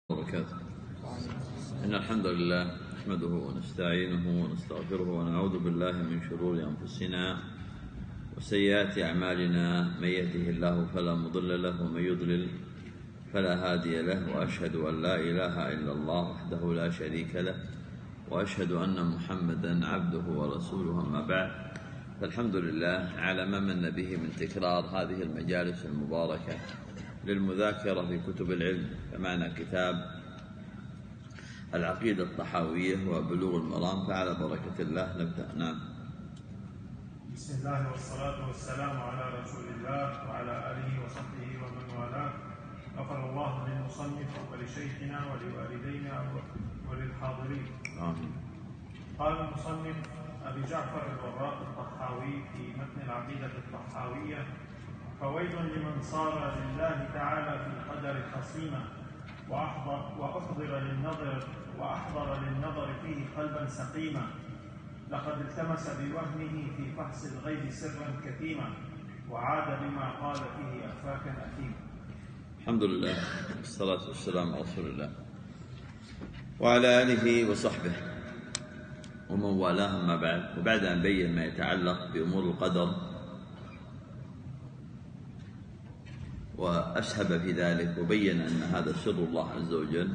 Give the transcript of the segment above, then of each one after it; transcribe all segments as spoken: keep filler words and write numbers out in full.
وبركاته. إن الحمد لله نحمده ونستعينه ونستغفره ونعوذ بالله من شرور أنفسنا وسيئات أعمالنا، من يهده الله فلا مضل له ومن يضلل فلا هادي له، وأشهد أن لا إله إلا الله وحده لا شريك له، وأشهد أن محمدا عبده ورسوله. أما بعد، فالحمد لله على ما من به من تكرار هذه المجالس المباركة للمذاكرة في كتب العلم، فمعنا كتاب العقيدة الطحاوية وبلوغ المرام، فعلى بركة الله نبدأ. نعم. بسم الله والصلاة والسلام على رسول الله وعلى آله وصحبه ومن والاه. غفر الله للمصنف ولشيخنا ولوالدينا وللحاضرين. آمين. قال المصنف أبي جعفر الوراق الطحاوي في متن العقيدة الطحاوية: فويل لمن صار لله تعالى في القدر خصيما وأحضر, وأحضر للنظر وأحضر للنظر فيه قلبا سقيما، لقد التمس بوهمه في فحص الغيب سرا كتيما، وعاد بما قال فيه أفاكا أثيما. الحمد لله والصلاة والسلام على رسول الله وعلى آله وصحبه ومن والاه. ما بعد، وبعد أن بين ما يتعلق بأمور القدر وأسهب في ذلك وبين أن هذا سر الله عز وجل،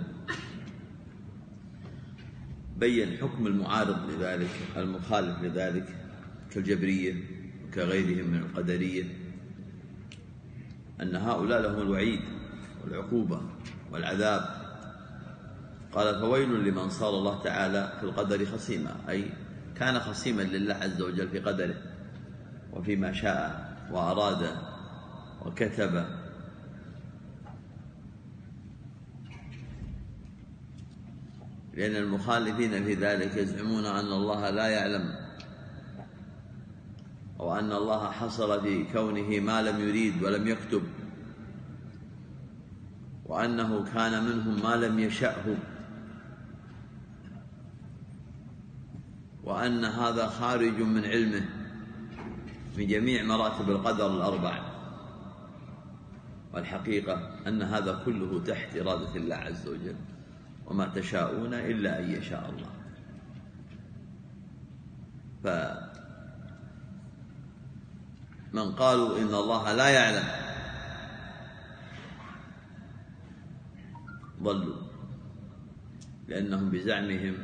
بين حكم المعارض لذلك المخالف لذلك كالجبرية وكغيرهم من القدرية، أن هؤلاء لهم الوعيد والعقوبة والعذاب. قال: فويل لمن صار الله تعالى في القدر خصيما، أي كان خصيما لله عز وجل في قدره وفيما شاء وأراد وكتب. لأن المخالفين في ذلك يزعمون أن الله لا يعلم، أو أن الله حصل في كونه ما لم يريد ولم يكتب، وأنه كان منهم ما لم يشأه، وأن هذا خارج من علمه في جميع مراتب القدر الأربع. والحقيقة أن هذا كله تحت إرادة الله عز وجل، وما تشاءون إلا أن يشاء الله. فمن قالوا إن الله لا يعلم ضلوا، لأنهم بزعمهم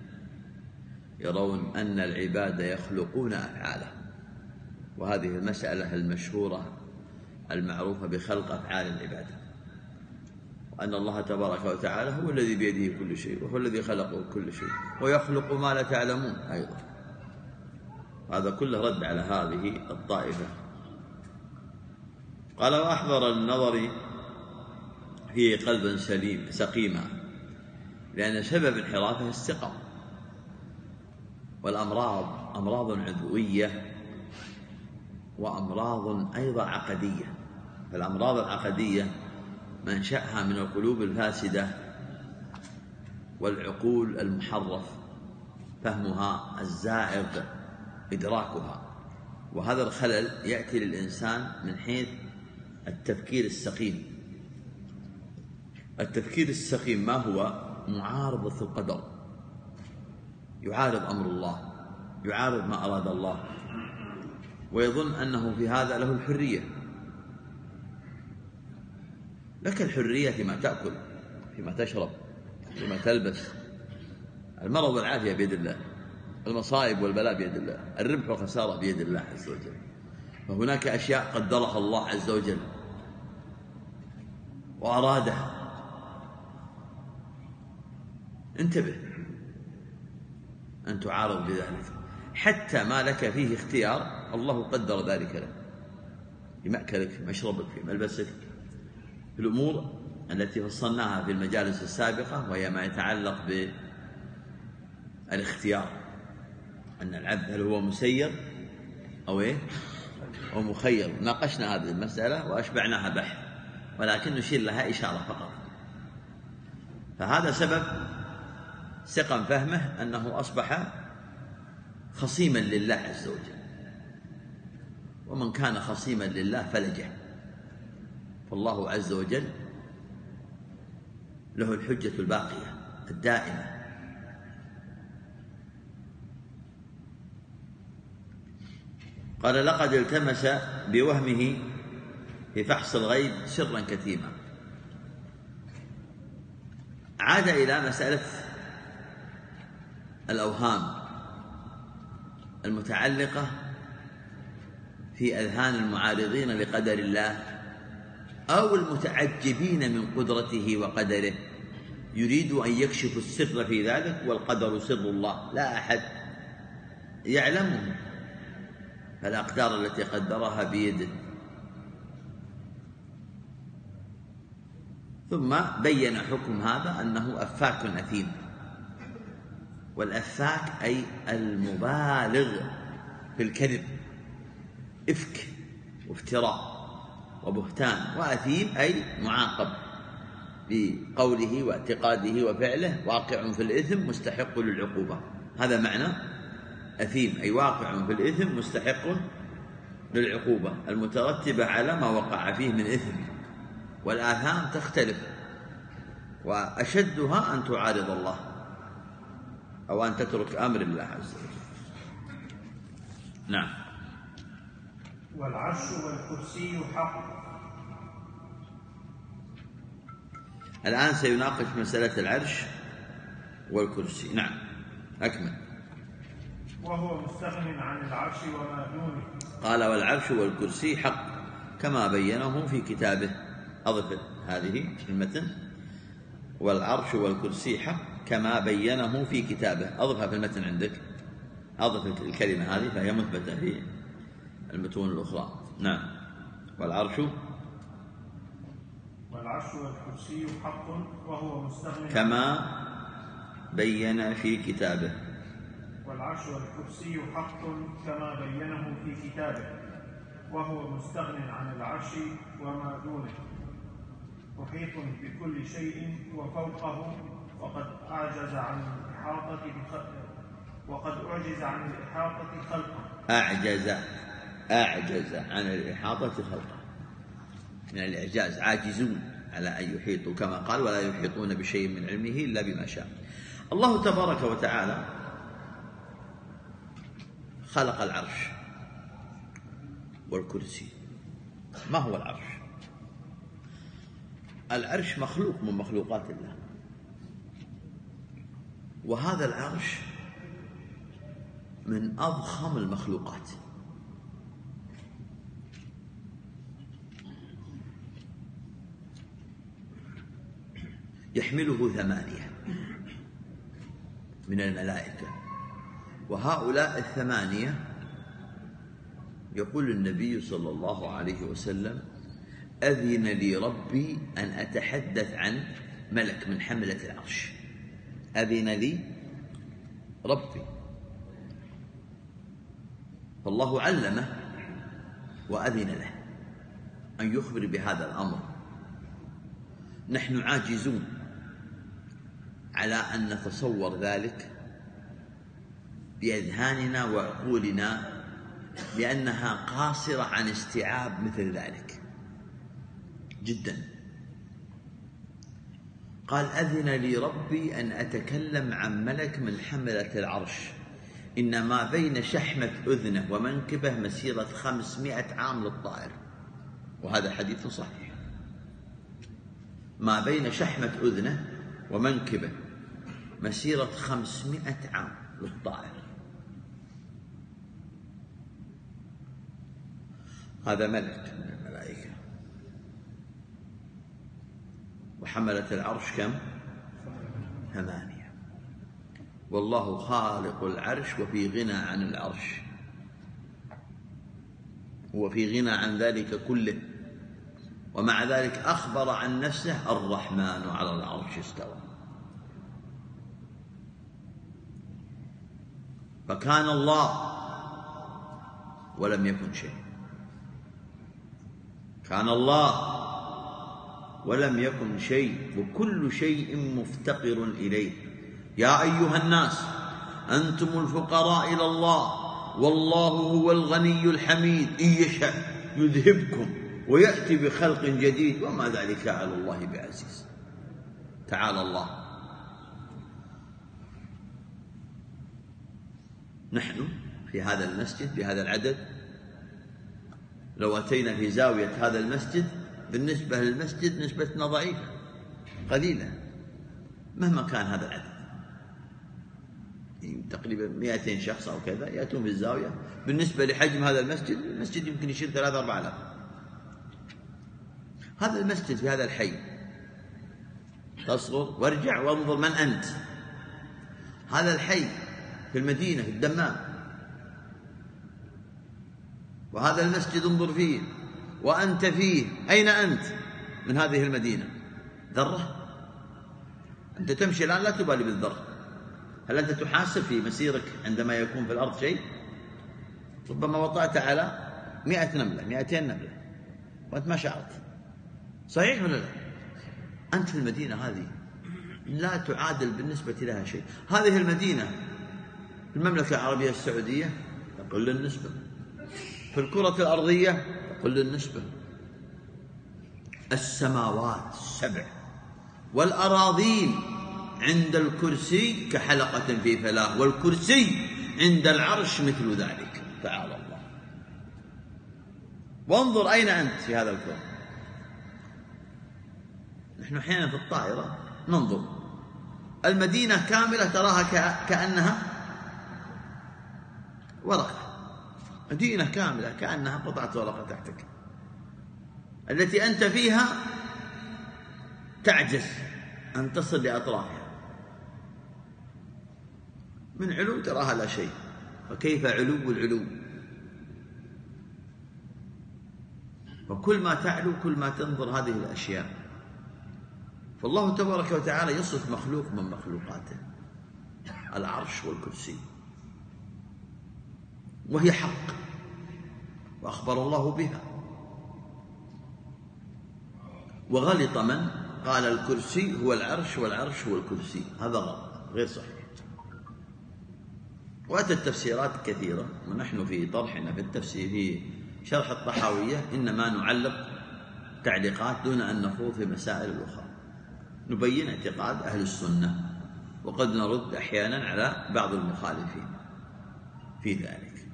يرون أن العباد يخلقون أفعالهم، وهذه المسألة المشهورة المعروفة بخلق أفعال العباد، وأن الله تبارك وتعالى هو الذي بيده كل شيء، وهو الذي خلق كل شيء، ويخلق ما لا تعلمون أيضا. هذا كله رد على هذه الطائفة. قال: وأحضر النظر فيه قلبا سليم سقيما، لأن سبب انحرافه السقم، والأمراض أمراض عضوية وأمراض أيضا عقدية. فالأمراض العقدية منشأها من القلوب الفاسدة والعقول المحرف فهمها الزائغ إدراكها، وهذا الخلل يأتي للإنسان من حيث التفكير السقيم. التفكير السقيم ما هو؟ معارضة القدر، يعارض أمر الله، يعارض ما أراد الله، ويظن أنه في هذا له الحرية. لك الحرية فيما تأكل، فيما تشرب، فيما تلبس. المرض والعافية بيد الله، المصائب والبلاء بيد الله، الربح والخسارة بيد الله عز وجل. فهناك أشياء قدرها الله عز وجل وأرادها، انتبه أن تعارض بذلك. حتى ما لك فيه اختيار الله قدر ذلك لك، في مأكلك، في مشربك، في ملبسك، في الأمور التي فصلناها في المجالس السابقة، وهي ما يتعلق بالاختيار، أن العبد هل هو مسير أو إيه أو مخير. ناقشنا هذه المسألة وأشبعناها بحث، ولكن نشير لها إشارة فقط. فهذا سبب سقم فهمه أنه أصبح خصيما لله عز وجل، ومن كان خصيما لله فلجه. فالله عز وجل له الحجة الباقية الدائمة. قال لقد التمس بوهمه في فحص الغيب سرا كتيما. عاد إلى مسألة الأوهام المتعلقة في أذهان المعارضين لقدر الله أو المتعجبين من قدرته وقدره، يريد أن يكشف السر في ذلك، والقدر سر الله لا أحد يعلمه، فالأقدار التي قدرها بيده. ثم بين حكم هذا أنه أفاك أثيم، والأفاك أي المبالغ في الكذب، إفك وافتراء وبهتان، وأثيم أي معاقب بقوله واعتقاده وفعله، واقع في الإثم مستحق للعقوبة. هذا معنى أثيم، أي واقع في الإثم مستحق للعقوبة المترتبة على ما وقع فيه من إثم. والآثام تختلف، وأشدها أن تعارض الله أو أن تترك أمر الله عز وجل. نعم. والعرش والكرسي حق. الآن سيناقش مسألة العرش والكرسي. نعم، أكمل. وهو مستغن عن العرش وما دونه. قال والعرش والكرسي حق كما بينه في كتابه. أضف هذه المتن، والعرش والكرسي حق كما بينه في كتابه. أضفها في المتن عندك، أضف الكلمة هذه فهي مثبتة في المتون الأخرى. نعم. والعرش والعرش والكرسي حق وهو مستغن كما بين في كتابه. والعرش والكرسي حق كما بينه في كتابه وهو مستغن عن العرش وما دونه، محيط بكل شيء وفوقه، وقد أعجز عن الإحاطة بخلقه وقد أعجز عن الإحاطة خلقه أعجز أعجز عن الإحاطة خلقه، من الإعجاز، عاجزون على أن يحيطوا، كما قال ولا يحيطون بشيء من علمه إلا بما شاء. الله تبارك وتعالى خلق العرش والكرسي. ما هو العرش؟ العرش مخلوق من مخلوقات الله، وهذا العرش من أضخم المخلوقات، يحمله ثمانية من الملائكة، وهؤلاء الثمانية يقول النبي صلى الله عليه وسلم أذن لي ربي أن أتحدث عن ملك من حملة العرش. أذن لي ربي، فالله علمه وأذن له أن يخبر بهذا الأمر. نحن عاجزون على أن نتصور ذلك بأذهاننا وعقولنا، لأنها قاصرة عن استيعاب مثل ذلك جدا. قال أذن لي ربي أن أتكلم عن ملك من حملة العرش، إن ما بين شحمة أذنه ومنكبه مسيرة خمسمائة عام للطائر، وهذا حديث صحيح. ما بين شحمة أذنه ومنكبه مسيرة خمسمائة عام للطائر. هذا ملك من الملائكة. وحملة العرش كم؟ ثمانية. والله خالق العرش وفي غنى عن العرش، هو في غنى عن ذلك كله، ومع ذلك أخبر عن نفسه الرحمن على العرش استوى. فكان الله ولم يكن شيء، كان الله ولم يكن شيء، وكل شيء مفتقر إليه. يا أيها الناس أنتم الفقراء إلى الله والله هو الغني الحميد، إن يشاء يذهبكم ويأتي بخلق جديد وما ذلك على الله بعزيز. تعالى الله. نحن في هذا المسجد بهذا العدد، لو أتينا في زاوية هذا المسجد بالنسبة للمسجد نسبتنا ضعيفة قليلة مهما كان هذا العدد، تقريبا مئتين شخص أو كذا يأتون في الزاوية، بالنسبة لحجم هذا المسجد، المسجد يمكن يشيل ثلاثة أربعة آلاف. هذا المسجد في هذا الحي، تصغر وارجع وانظر من أنت. هذا الحي في المدينة في الدمام، وهذا المسجد انظر فيه وأنت فيه، أين أنت من هذه المدينة؟ ذرة. أنت تمشي الآن لا تبالي بالذرة. هل أنت تحاسب في مسيرك عندما يكون في الأرض شيء؟ ربما وطأت على مئة نملة مئتين نملة وأنت ما شعرت، صحيح ولا لا؟ أنت في المدينة هذه لا تعادل بالنسبة لها شيء. هذه المدينة في المملكة العربية السعودية تقل النسبة، في الكرة الأرضية تقل النسبة. السماوات السبع والأراضين عند الكرسي كحلقة في فلاة، والكرسي عند العرش مثل ذلك، تعالى الله. وانظر أين أنت في هذا الكون. نحن أحيانا في الطائرة ننظر المدينة كاملة تراها كأنها ورقة، مدينة كاملة كأنها قطعة ورقة تحتك، التي أنت فيها تعجز أن تصل لأطرافها، من علو تراها لا شيء، وكيف علو العلو. وكل ما تعلو كل ما تنظر هذه الأشياء. فالله تبارك وتعالى يصف مخلوق من مخلوقاته، العرش والكرسي، وهي حق وأخبر الله بها. وغلط من قال الكرسي هو العرش والعرش هو الكرسي، هذا غلط غير صحيح. وأتت تفسيرات كثيرة، ونحن في طرحنا في التفسير في شرح الطحاوية إنما نعلق تعليقات دون أن نخوض في مسائل الأخرى، نبين اعتقاد أهل السنة، وقد نرد أحيانا على بعض المخالفين في ذلك.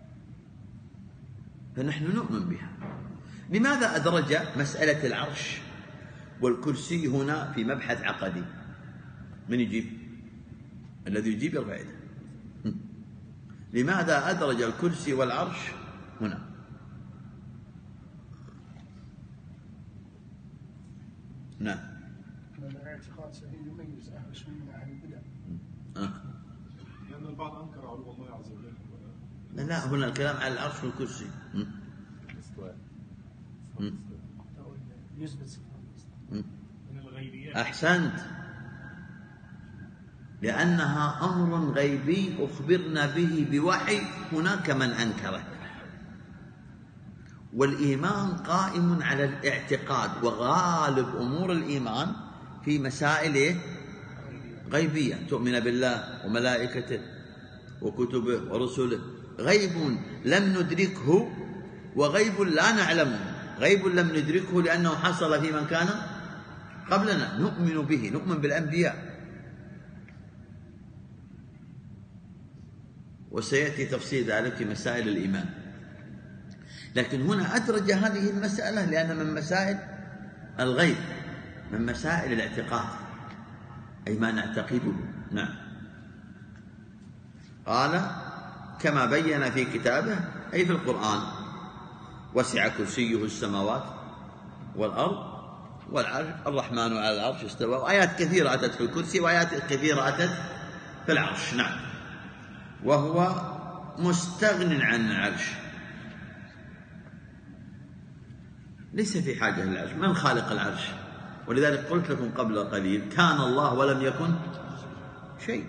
فنحن نؤمن بها. لماذا أدرج مسألة العرش والكرسي هنا في مبحث عقدي؟ من يجيب؟ الذي يجيب يرفع يده. لماذا أدرج الكرسي والعرش هنا؟ نعم. الاعتقاد سهيل يميز أهل السنة من أهل البدع. لأن البعض أنكر علو الله عز وجل. لا لا، هنا الكلام على العرش والكرسي. يثبت من الغيبيات. أحسنت، لأنها أمر غيبي أخبرنا به بوحي، هناك من أنكره. والإيمان قائم على الاعتقاد، وغالب أمور الإيمان في مسائل غيبية، تؤمن بالله وملائكته وكتبه ورسله، غيب لم ندركه وغيب لا نعلمه. غيب لم ندركه لأنه حصل في من كان قبلنا، نؤمن به، نؤمن بالأنبياء، وسيأتي تفصيل ذلك في مسائل الإيمان. لكن هنا أدرج هذه المسألة لأن من مسائل الغيب، من مسائل الاعتقاد، أي ما نعتقده. نعم. قال كما بين في كتابه أي في القرآن: وسع كرسيه السماوات والأرض والعرش الرحمن على العرش استوى. وآيات كثيرة أتت في الكرسي وآيات كثيرة أتت في العرش. نعم. وهو مستغن عن العرش، ليس في حاجة للعرش. من خالق العرش؟ ولذلك قلت لكم قبل قليل: كان الله ولم يكن شيء.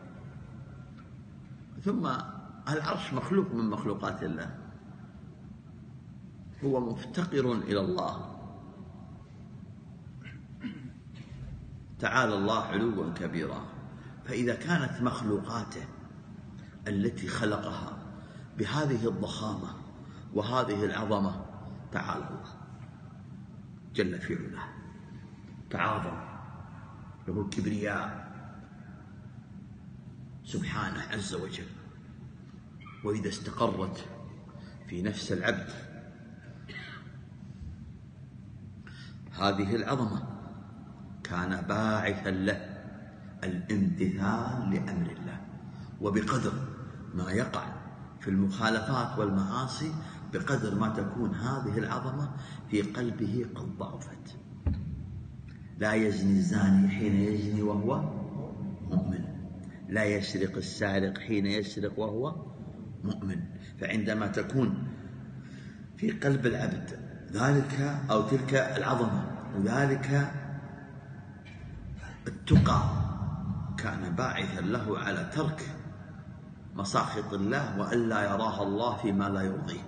ثم العرش مخلوق من مخلوقات الله، هو مفتقر إلى الله تعالى الله علوا كبيرا. فإذا كانت مخلوقاته التي خلقها بهذه الضخامة وهذه العظمة، تعالى الله جل في علاه، تعاظم له الكبرياء سبحانه عز وجل. وإذا استقرت في نفس العبد هذه العظمة كان باعثا له الامتثال لأمر الله، وبقدر ما يقع في المخالفات والمعاصي بقدر ما تكون هذه العظمة في قلبه قد ضعفت. لا يزني الزاني حين يزني وهو مؤمن، لا يسرق السارق حين يسرق وهو مؤمن. فعندما تكون في قلب العبد ذلك أو تلك العظمة وذلك التقى كان باعثا له على ترك مساخط الله وألا يراها الله فيما لا يرضيه،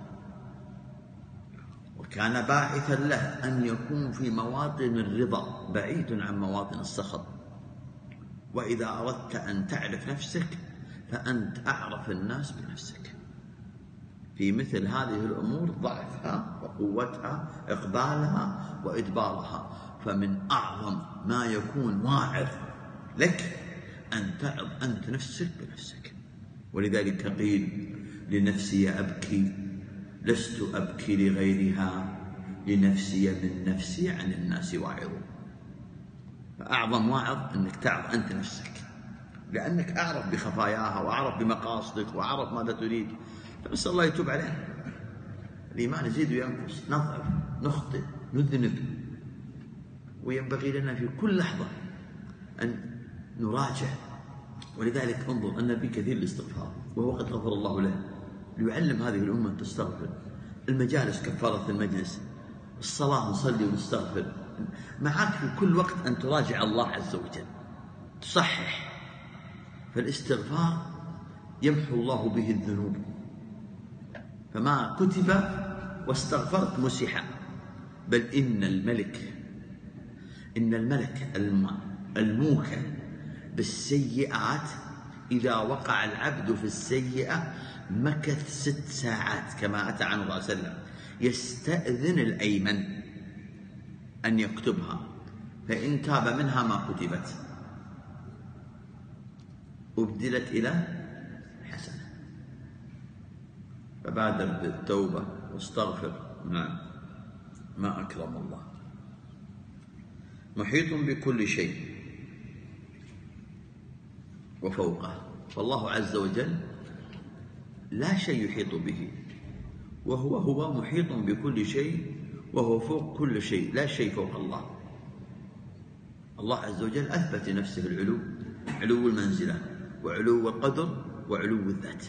وكان باعثا له أن يكون في مواطن الرضا بعيد عن مواطن السخط. وإذا أردت أن تعرف نفسك فأنت أعرف الناس بنفسك في مثل هذه الأمور، ضعفها وقوتها، إقبالها وإدبارها. فمن أعظم ما يكون واعظ لك أن تعظ أنت نفسك بنفسك. ولذلك قيل لنفسي أبكي لست أبكي لغيرها، لنفسي من نفسي عن الناس واعظ. فأعظم واعظ أنك تعظ أنت نفسك، لأنك أعرف بخفاياها وأعرف بمقاصدك وأعرف ماذا تريد. فنسأل الله يتوب علينا. الإيمان يزيد وينقص، نضعف، نخطئ، نذنب، وينبغي لنا في كل لحظة أن نراجع. ولذلك انظر النبي كثير الاستغفار وهو قد غفر الله له، ليعلم هذه الأمة أن تستغفر. المجالس كفارة المجلس، الصلاة نصلي ونستغفر، معك في كل وقت أن تراجع الله عز وجل، تصحح. فالاستغفار يمحو الله به الذنوب، فما كتب واستغفرت مسح. بل إن الملك إن الملك الموكل بالسيئات إذا وقع العبد في السيئة مكث ست ساعات كما أتى عنه صلى الله عليه وسلم، يستأذن الأيمن أن يكتبها، فإن تاب منها ما كتبت أبدلت إلى حسنة. فبادر بالتوبة واستغفر. نعم، ما أكرم الله. محيط بكل شيء وفوقه، فالله عز وجل لا شيء يحيط به، وهو هو محيط بكل شيء وهو فوق كل شيء، لا شيء فوق الله. الله عز وجل أثبت لنفسه العلو، علو المنزلة وعلو القدر وعلو الذات.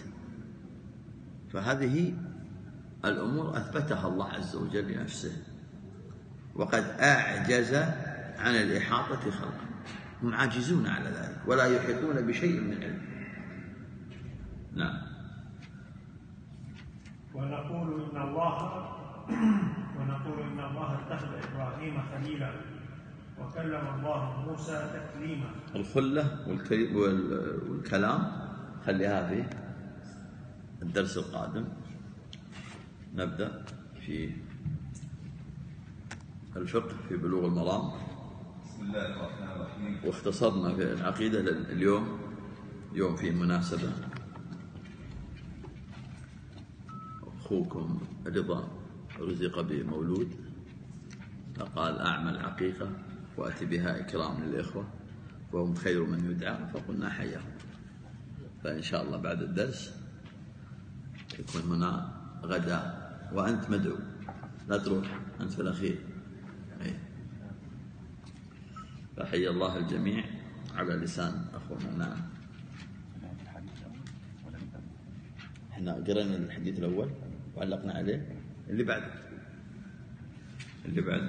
فهذه الأمور أثبتها الله عز وجل لنفسه، وقد أعجز عن الإحاطة خلقه. هم عاجزون على ذلك ولا يحيطون بشيء من علم. نعم. ونقول إن الله ونقول إن الله اتخذ إبراهيم خليلا وكلم الله موسى تكليما. الخلة والكلام خليها في الدرس القادم. نبدأ في الفقه في بلوغ المرام. بسم الله الرحمن الرحيم. واختصرنا في العقيدة اليوم، يوم في مناسبة أخوكم رضا رزق بمولود، فقال أعمل عقيقة وأتي بها إكرام للإخوة وهم خير من يدعى، فقلنا حياهم. فإن شاء الله بعد الدرس يكون هنا غداء وأنت مدعو، لا تروح أنت في الأخير. أي. فحي الله الجميع على لسان أخونا. نعم. احنا قرأنا الحديث الأول وعلقنا عليه. اللي بعده اللي بعده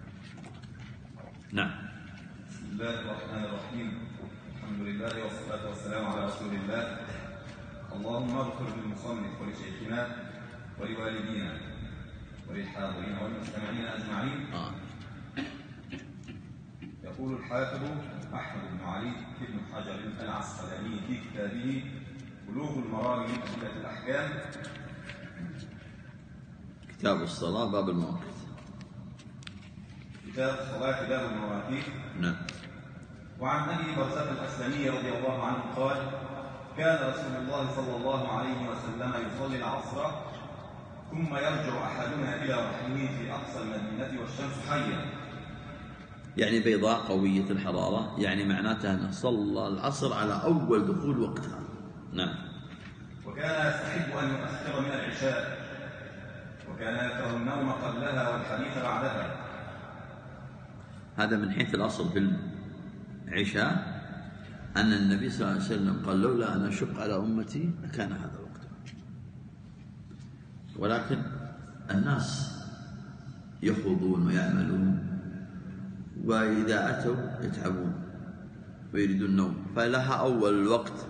نعم. بسم الله الرحمن الرحيم. الحمد لله والصلاة والسلام على رسول الله. اللهم اغفر للمصنف ولشيخنا ولوالدينا وللحاضرين والمستمعين أجمعين. آه. يقول الحافظ أحمد بن علي بن حجر العسقلاني في كتابه بلوغ المرام من أدلة الأحكام، كتاب الصلاة باب المواقيت. كتاب الصلاة باب المواقيت. نعم. وعن أبي برزة الأسلمي رضي الله عنه قال: كان رسول الله صلى الله عليه وسلم يصلي العصر ثم يرجع أحدنا إلى رحمه في أقصى المدينة والشمس حية، يعني بيضاء قوية الحرارة، يعني معناتها أنه صلى العصر على أول دخول وقتها. نعم. وكان يستحب أن يؤخر من العشاء، وكان يكره النوم قبلها والحديث بعدها. هذا من حيث الأصل في العشاء أن النبي صلى الله عليه وسلم قال: لولا أن أشق على أمتي لكان هذا الوقت. ولكن الناس يخوضون ويعملون، وإذا أتوا يتعبون ويريدون النوم، فلها أول الوقت،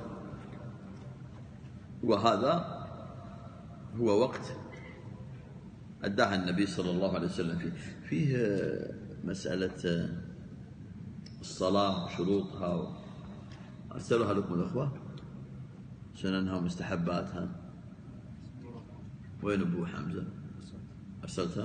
وهذا هو وقت أداها النبي صلى الله عليه وسلم فيه. فيه مسألة الصلاة وشروطها أرسلها لكم الأخوة، سننها ومستحباتها. وين أبو حمزة؟ أرسلتها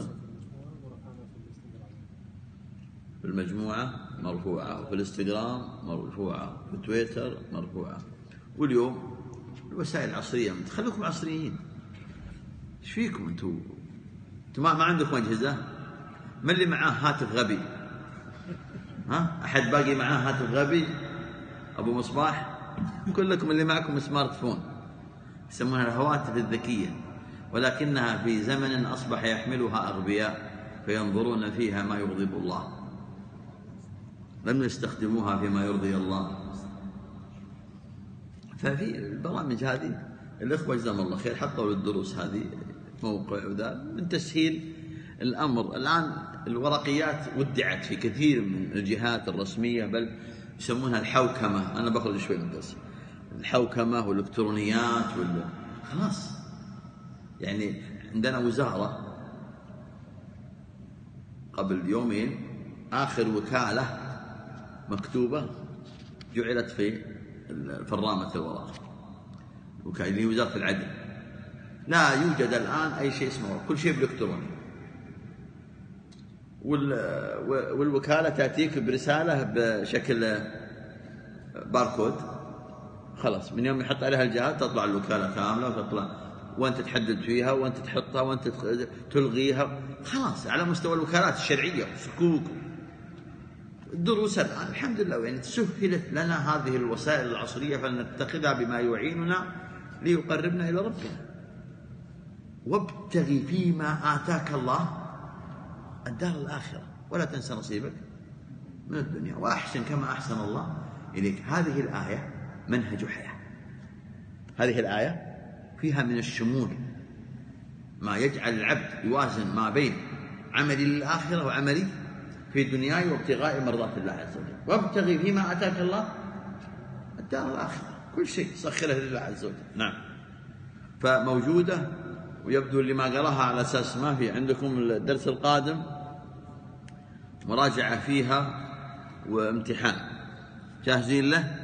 في المجموعة مرفوعة، وفي الانستغرام مرفوعة، وفي تويتر مرفوعة. واليوم الوسائل العصرية، خلوكم عصريين. ايش فيكم انتم؟ انتم ما, ما عندكم أجهزة؟ من اللي معاه هاتف غبي؟ ها؟ أحد باقي معاه هاتف غبي؟ أبو مصباح؟ كلكم اللي معكم سمارت فون، يسمونها الهواتف الذكية، ولكنها في زمن أصبح يحملها أغبياء فينظرون فيها ما يغضب الله، لم يستخدموها فيما يرضي الله. ففي البرامج هذه الأخوة جزاهم الله خير حطوا للدروس هذه موقع، وذا من تسهيل الأمر. الآن الورقيات ودعت في كثير من الجهات الرسمية، بل يسمونها الحوكمة. أنا بخرج شوي من الدرس. الحوكمة والإلكترونيات وال... خلاص. يعني عندنا وزارة قبل يومين آخر وكالة مكتوبة جعلت في فرامة الوراق، وكالة وزارة العدل. لا يوجد الآن أي شيء اسمه، كل شيء بالإلكتروني. والوكالة تأتيك برسالة بشكل باركود، خلاص من يوم يحط عليها الجهاز تطلع الوكالة كاملة، وتطلع وأنت تحدد فيها وأنت تحطها وأنت تلغيها، خلاص على مستوى الوكالات الشرعية وصكوك. الدروس الآن الحمد لله يعني سهلت لنا هذه الوسائل العصرية، فلنتخذها بما يعيننا ليقربنا إلى ربنا. وابتغي فيما آتاك الله الدار الآخرة ولا تنسى نصيبك من الدنيا وأحسن كما أحسن الله إليك. هذه الآية منهج حياة. هذه الآية فيها من الشمول ما يجعل العبد يوازن ما بين عملي للآخرة وعملي في دنياي وابتغاء مرضات الله عز وجل. وابتغي فيما آتاك الله الدار الآخرة، كل شيء سخره لله عز وجل. نعم. فموجودة، ويبدو اللي ما قراها على أساس ما في عندكم الدرس القادم مراجعة فيها وامتحان، جاهزين له؟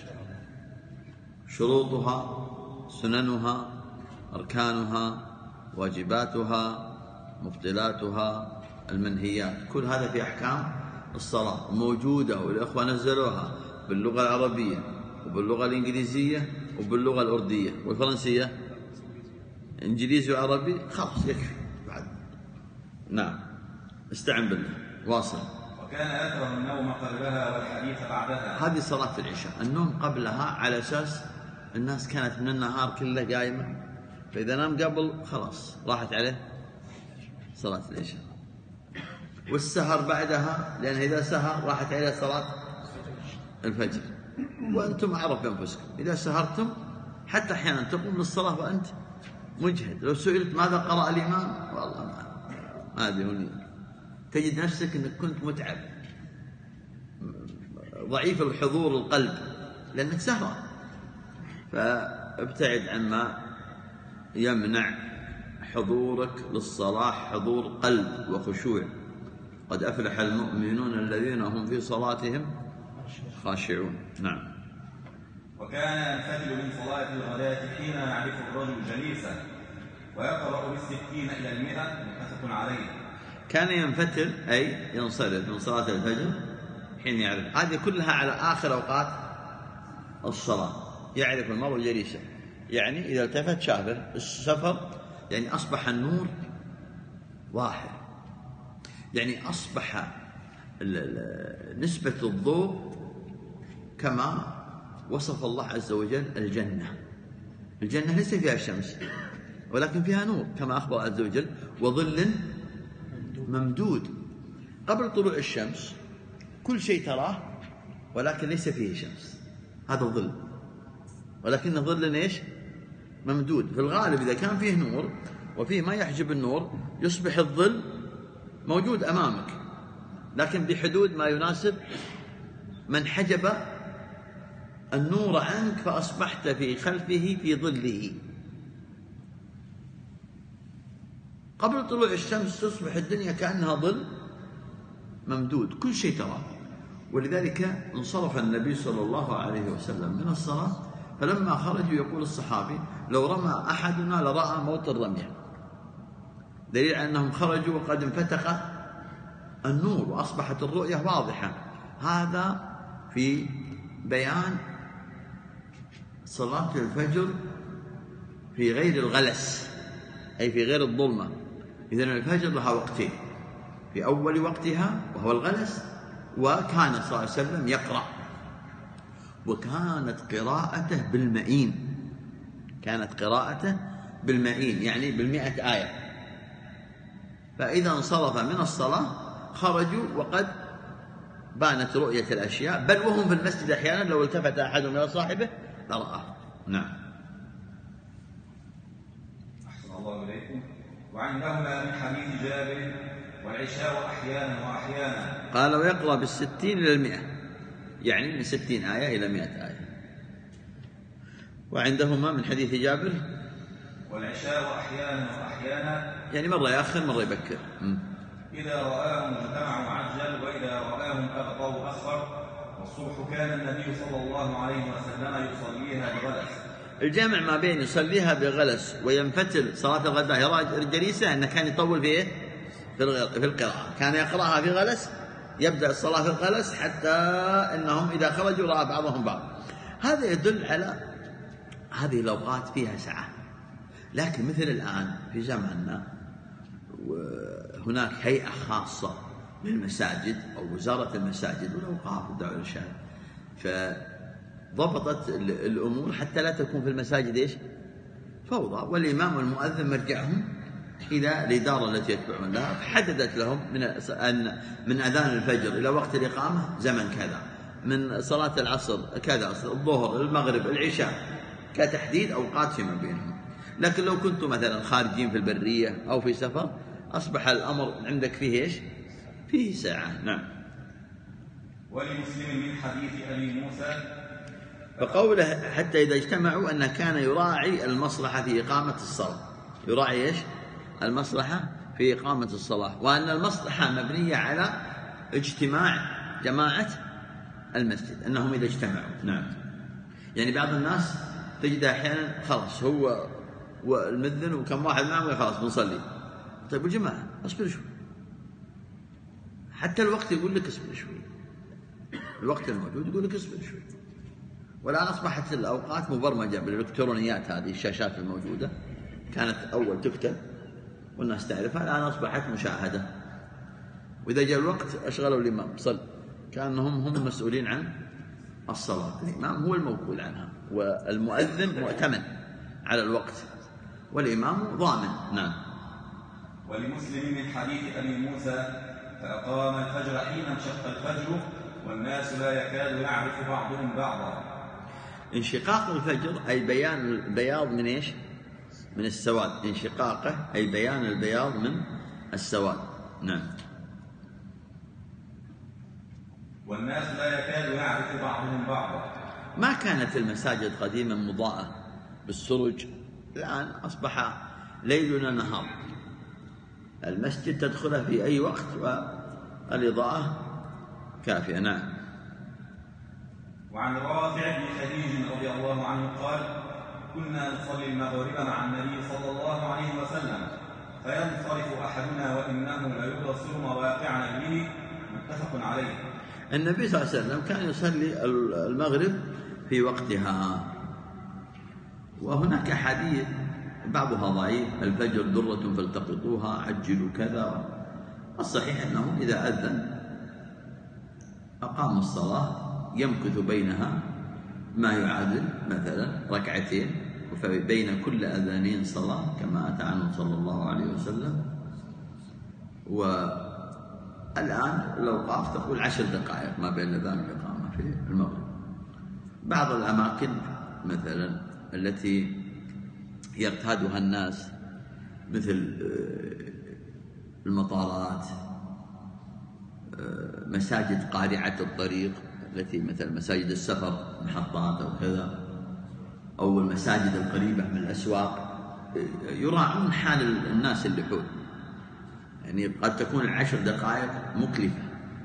شروطها، سننها، أركانها، واجباتها، مبطلاتها، المنهيات، كل هذا في أحكام الصلاة موجودة، والأخوة نزلوها باللغة العربية وباللغة الإنجليزية وباللغة الأردية والفرنسية. إنجليزي وعربي خلاص يكفي بعد. نعم. استعن بالله. واصل. وكان يكره النوم قبلها والحديث بعدها. هذه صلاة العشاء، النوم قبلها على أساس الناس كانت من النهار كله قايمة، فإذا نام قبل خلاص راحت عليه صلاة العشاء. والسهر بعدها، لأن إذا سهر راحت عليه صلاة الفجر. وأنتم أعرف بأنفسكم، إذا سهرتم حتى أحيانا تقوم للصلاة وأنت مجهد. لو سئلت ماذا قرأ الإمام، والله ما ما أدري، تجد نفسك أنك كنت متعب ضعيف الحضور القلب لأنك سهران. فابتعد عما يمنع حضورك للصلاة حضور قلب وخشوع. قد أفلح المؤمنون الذين هم في صلاتهم خاشعون. نعم. وكان ينفتل من صلاة الغداة حين يعرف الرجل جليسه ويقرأ بالستين إلى المئة، متفق عليه. كان ينفتل أي ينصرف من صلاة الفجر حين يعرف. هذه كلها على آخر أوقات الصلاة يعرف المرء جليسه، يعني إذا التفت شافه. السفر يعني أصبح النور واحد، يعني أصبح نسبة الضوء كما وصف الله عز وجل الجنة. الجنة ليس فيها شمس ولكن فيها نور كما أخبر عز وجل: وظل ممدود. قبل طلوع الشمس كل شيء تراه ولكن ليس فيه شمس، هذا الظل، ولكن ظل ايش؟ ممدود. في الغالب إذا كان فيه نور وفيه ما يحجب النور يصبح الظل موجود أمامك، لكن بحدود ما يناسب من حجب النور عنك فأصبحت في خلفه في ظله. قبل طلوع الشمس تصبح الدنيا كأنها ظل ممدود، كل شيء تراه. ولذلك انصرف النبي صلى الله عليه وسلم من الصلاة، فلما خرجوا يقول الصحابي: لو رمى أحدنا لرأى موت الرمية، دليل على أنهم خرجوا وقد انفتح النور وأصبحت الرؤية واضحة. هذا في بيان صلاة الفجر في غير الغلس، أي في غير الظلمة. إذن الفجر لها وقتين: في أول وقتها وهو الغلس، وكان صلى الله عليه وسلم يقرأ، وكانت قراءته بالمئين، كانت قراءته بالمئين يعني بالمئة آية. فإذا انصرف من الصلاة خرجوا وقد بانت رؤية الأشياء، بل وهم في المسجد أحيانا لو التفت أحدهم إلى صاحبه لرآه. نعم. أحسن الله إليكم. وعندهما من حديث جابر: والعشاء أحيانا وأحيانا. قال: ويقرأ بالستين إلى المئة، يعني من ستين آية إلى مئة آية. وعندهما من حديث جابر: والعشاء أحيانا وأحيانا، يعني مرة يأخر مرة يبكر. م. إذا رآهم اجتمعوا عجل، وإذا رآهم أبطوا أخر. والصبح كان النبي صلى الله عليه وسلم يصليها بغلس. الجامع ما بين يصليها بغلس وينفتل صلاة الغداء يرى الجليسة أنه كان يطول في إيه؟ في القراءة، كان يقرأها في غلس، يبدأ الصلاة في الغلس حتى أنهم إذا خرجوا رأى بعضهم بعض. هذا يدل على هذه الأوقات فيها سعة. لكن مثل الآن في زماننا هناك هيئة خاصة للمساجد أو وزارة المساجد والأوقاف والدعوة الإرشاد، فضبطت الأمور حتى لا تكون في المساجد إيش؟ فوضى. والإمام والمؤذن مرجعهم إلى الإدارة التي يتبعون لها، فحددت لهم من من أذان الفجر إلى وقت الإقامة زمن كذا، من صلاة العصر كذا، الظهر، المغرب، العشاء، كتحديد أوقات فيما بينهم. لكن لو كنتم مثلا خارجين في البرية أو في سفر أصبح الأمر عندك فيه إيش؟ فيه ساعة. نعم. ولمسلم من حديث أبي موسى فقوله: حتى إذا اجتمعوا، أنه كان يراعي المصلحة في إقامة الصلاة، يراعي إيش؟ المصلحة في إقامة الصلاة، وأن المصلحة مبنية على اجتماع جماعة المسجد، أنهم إذا اجتمعوا. نعم. يعني بعض الناس تجد أحيانا خلاص هو والمذن وكم واحد معه خلاص بنصلي. طيب يا جماعة اصبروا شوي، حتى الوقت يقول لك اصبر شوي، الوقت الموجود يقول لك اصبر شوي. والآن أصبحت الأوقات مبرمجة بالإلكترونيات، هذه الشاشات الموجودة كانت أول تكتب والناس تعرفها، الآن أصبحت مشاهدة. وإذا جاء الوقت أشغلوا الإمام صل، كأنهم هم مسؤولين عن الصلاة. الإمام هو الموكول عنها، والمؤذن مؤتمن على الوقت، والإمام ضامن. نعم. ولمسلم من حديث أبي موسى: فأقام الفجر حين انشق الفجر، والناس لا يكاد يعرف بعضهم بعضا. انشقاق الفجر أي بيان البياض من إيش؟ من السواد. انشقاقه أي بيان البياض من السواد. نعم. والناس لا يكاد يعرف بعضهم بعضا. ما كانت المساجد قديما مضاءة بالسرج، الآن أصبح ليلنا نهار، المسجد تدخله في أي وقت والإضاءة كافية. نعم. وعن رافع بن خديج رضي الله عنه قال: كنا نصلي المغرب مع النبي صلى الله عليه وسلم، فينصرف أحدنا وإنه ليبصر مواقع نجمه، متفق عليه. النبي صلى الله عليه وسلم كان يصلي المغرب في وقتها. وهناك حديث بعضها ضعيف: الفجر درة فالتقطوها، عجلوا كذا. الصحيح أنه إذا أذن أقام الصلاة يمكث بينها ما يعادل مثلا ركعتين، وبين كل أذانين صلاة كما أتى عنه صلى الله عليه وسلم. والآن الأوقاف تقول عشر دقائق ما بين الأذان والإقامة في المغرب. بعض الأماكن مثلا التي يرتادها الناس مثل المطارات، مساجد قارعة الطريق التي مثل مساجد السفر، محطات أو كذا، أو المساجد القريبة من الأسواق، يراعون حال الناس اللي حول. يعني قد تكون العشر دقائق مكلفة،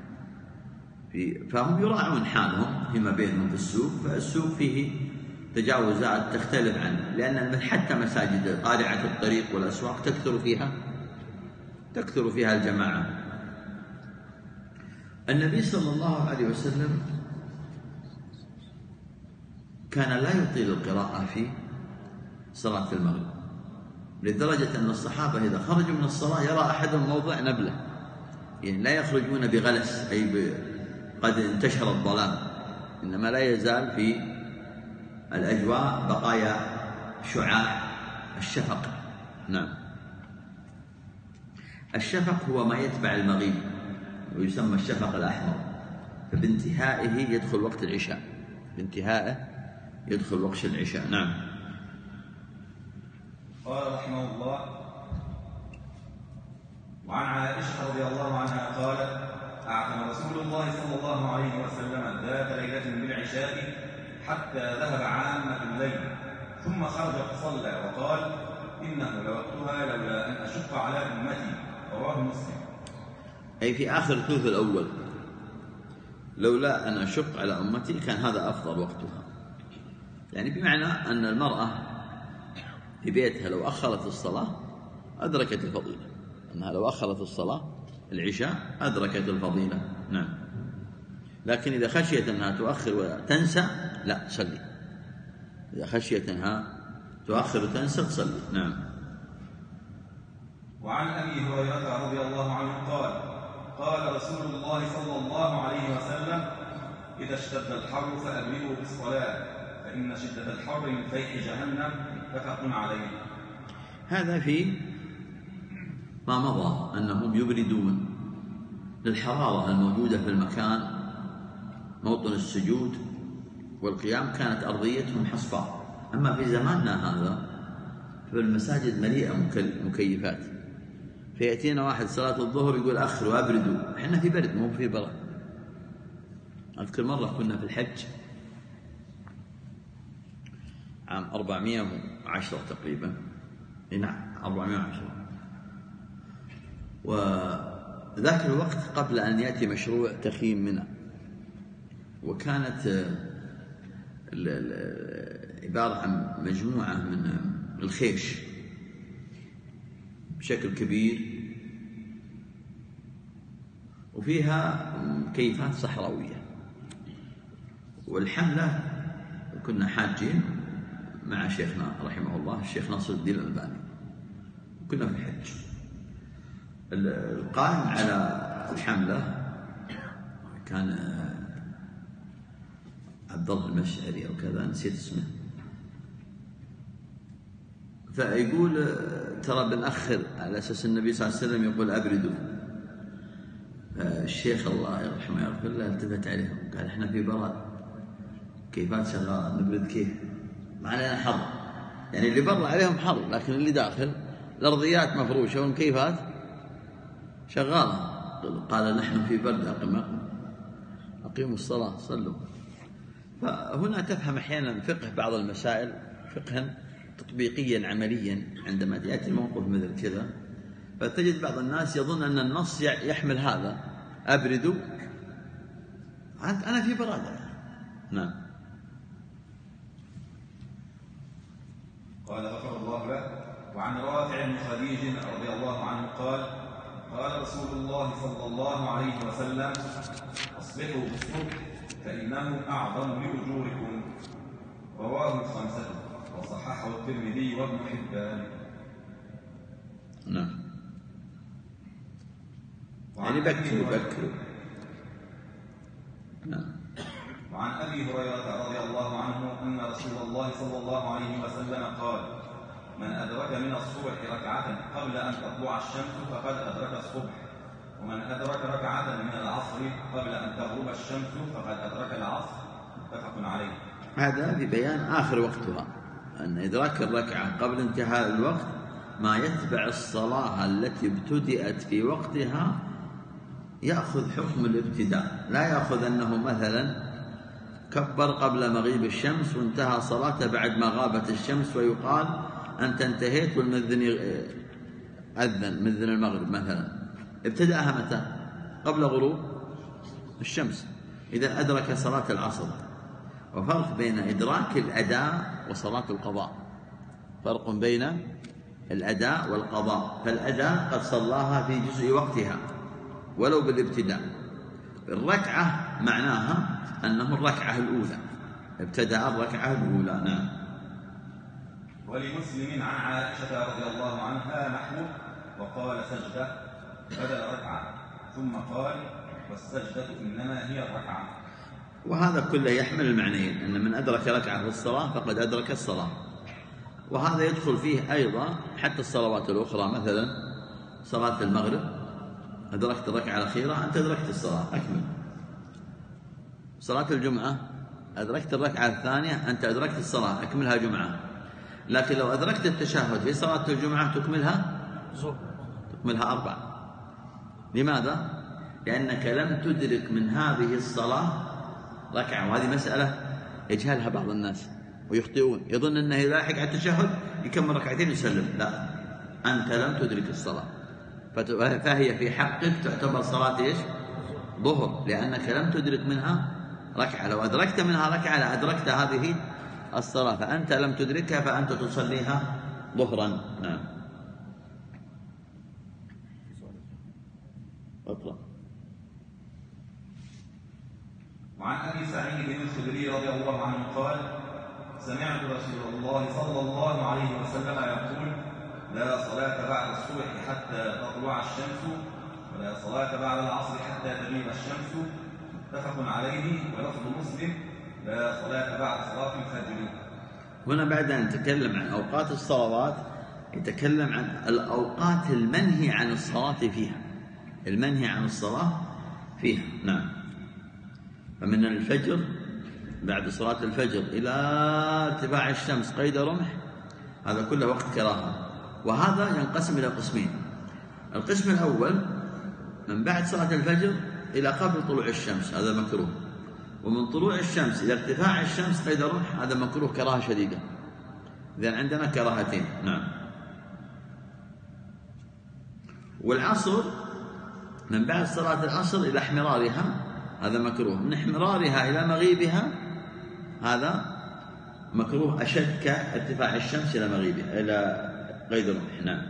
فهم يراعون حالهم فيما بينهم في السوق. فالسوق فيه تجاوزات تختلف عنه، لأن حتى مساجد قارعة الطريق والأسواق تكثر فيها تكثر فيها الجماعة. النبي صلى الله عليه وسلم كان لا يطيل القراءة في صلاة المغرب، لدرجة أن الصحابة إذا خرجوا من الصلاة يرى أحدهم موضع نبلة، يعني لا يخرجون بغلس أي قد انتشر الظلام، إنما لا يزال في الأجواء بقايا شعاع الشفق. نعم، الشفق هو ما يتبع المغيب ويسمى الشفق الأحمر، فبانتهائه يدخل وقت العشاء، بانتهائه يدخل وقت العشاء. نعم. قال رحمه الله: وعن عائشة رضي الله عنها قالت: أعتم رسول الله صلى الله عليه وسلم ذات ليلة بالعشاء حتى ذهب عامة الليل، ثم خرج فصلى وقال: إنه لوقتها لولا أن أشق على أمتي. رواه مسلم. أي في آخر الثلث الأول، لولا أن أشق على أمتي، كان هذا أفضل وقتها. يعني بمعنى أن المرأة في بيتها لو أخرت الصلاة أدركت الفضيلة، أنها لو أخرت الصلاة العشاء أدركت الفضيلة. نعم. لكن إذا خشيت أنها تؤخر وتنسى لا تصلي، إذا خشيت أنها تؤخر وتنسى تصلي. نعم. وعن أبي هريرة رضي الله عنه قال: قال رسول الله صلى الله عليه وسلم: إذا اشتد الحر فأبردوا بالصلاة، فإن شدة الحر من فيح جهنم. متفق عليه. هذا في ما مضى أنهم يبردون للحرارة الموجودة في المكان، موطن السجود والقيام كانت أرضيتهم حصباء. أما في زماننا هذا فالمساجد مليئة مكيفات، فيأتينا واحد صلاة الظهر يقول أخروا أبردوا، إحنا في برد مو في برد. أذكر مرة كنا في الحج عام أربعمائة وعشرة تقريبا، نعم أربعمائة وعشرة، وذاك الوقت قبل أن يأتي مشروع تخييم منى، وكانت عبارة عن مجموعة من الخيش بشكل كبير، وفيها مكيفات صحراوية، والحملة كنا حاجين مع شيخنا رحمه الله الشيخ ناصر الدين الألباني، كنا في الحج. القائم على الحملة كان عبد الله المشعري أو كذا، نسيت اسمه، فيقول ترى بنأخر على أساس النبي صلى الله عليه وسلم يقول أبردوا. الشيخ الله يرحمه يغفر له التفت عليهم قال: إحنا في برد، كيفات شغالة، نبرد كيف؟ معنا حر، يعني اللي برا عليهم حر، لكن اللي داخل الأرضيات مفروشة والكيفات شغالة. قال: نحن في برد، أقم أقيموا الصلاة صلوا. فهنا تفهم أحيانا فقه بعض المسائل فقها تطبيقيا عمليا عندما يأتي موقف مثل كذا، فتجد بعض الناس يظن أن النص يحمل هذا: أبردوا، أنا في برادة. نعم. قال غفر الله له. وعن رافع بن خديج رضي الله عنه قال: قال رسول الله صلى الله عليه وسلم: أصبحوا بالصبح فإنه أعظم لأجوركم. رواه الخمسة وصححه الترمذي وابن حبان. نعم. يعني بكروا بكروا. نعم. وعن أبي هريرة رضي الله عنه أن رسول الله صلى الله عليه وسلم قال: من أدرك من الصبح ركعة قبل أن تطلع الشمس فقد أدرك الصبح، ومن أدرك ركعة من العصر قبل أن تغرب الشمس فقد أدرك العصر. متفق عليه. هذا في بيان آخر وقتها، أن إدراك الركعة قبل انتهاء الوقت ما يتبع الصلاة التي ابتدأت في وقتها يأخذ حكم الابتداء، لا يأخذ أنه مثلا كبر قبل مغيب الشمس وانتهى صلاته بعد ما غابت الشمس ويقال أنت انتهيت والمذن أذن مذن المغرب مثلا. ابتدأها متى؟ قبل غروب الشمس، إذا أدرك صلاة العصر. وفرق بين إدراك الأداء وصلاة القضاء، فرق بين الأداء والقضاء. فالأداء قد صلاها في جزء وقتها ولو بالابتداء. الركعة معناها أنه الركعة الأولى، ابتدأ الركعة الأولى. نعم. ولمسلم عن عائشة رضي الله عنها نحوه وقال سجدة بدل ركعة، ثم قال والسجدة إنما هي الركعة. وهذا كله يحمل المعنيين، أن من أدرك ركعة في الصلاة فقد أدرك الصلاة. وهذا يدخل فيه أيضا حتى الصلوات الأخرى، مثلا صلاة المغرب أدركت الركعة الأخيرة أنت أدركت الصلاة أكمل. صلاة الجمعة أدركت الركعة الثانية أنت أدركت الصلاة أكملها جمعة. لكن لو أدركت التشهد في صلاة الجمعة تكملها تكملها أربع. لماذا؟ لأنك لم تدرك من هذه الصلاة ركعة. وهذه مسألة يجهلها بعض الناس ويخطئون، يظن أنه يلاحق على التشهد يكمل ركعتين ويسلم. لا، أنت لم تدرك الصلاة، فهي في حقك تعتبر صلاة إيش؟ ظهر، لأنك لم تدرك منها ركعة. لو أدركت منها ركعة لأدركت هذه الصلاة، فأنت لم تدركها فأنت تصليها ظهرا. نعم. اطلع. وعن أبي سعيد الخدري رضي الله عنه قال: سمعت رسول الله صلى الله عليه وسلم يقول: لا صلاة بعد الصبح حتى تطلع الشمس، ولا صلاة بعد العصر حتى تغيب الشمس. متفق عليه. ولفظ مسلم: لا صلاة بعد صلاة الفجر. هنا بعد أن نتكلم عن أوقات الصلوات يتكلم عن الأوقات المنهي عن الصلاة فيها، المنهي عن الصلاة فيها. نعم. فمن الفجر بعد صلاة الفجر إلى ارتفاع الشمس قيد رمح، هذا كله وقت كراهة. وهذا ينقسم إلى قسمين. القسم الأول من بعد صلاة الفجر إلى قبل طلوع الشمس، هذا مكروه. ومن طلوع الشمس إلى ارتفاع الشمس قيد رمح، هذا مكروه كراهة شديدة. إذن عندنا كراهتين. نعم. والعصر من بعد صلاة العصر إلى احمرارها، هذا مكروه. من احمرارها إلى مغيبها هذا مكروه أشد كارتفاع الشمس إلى مغيبها إلى قيد الرمح. نعم.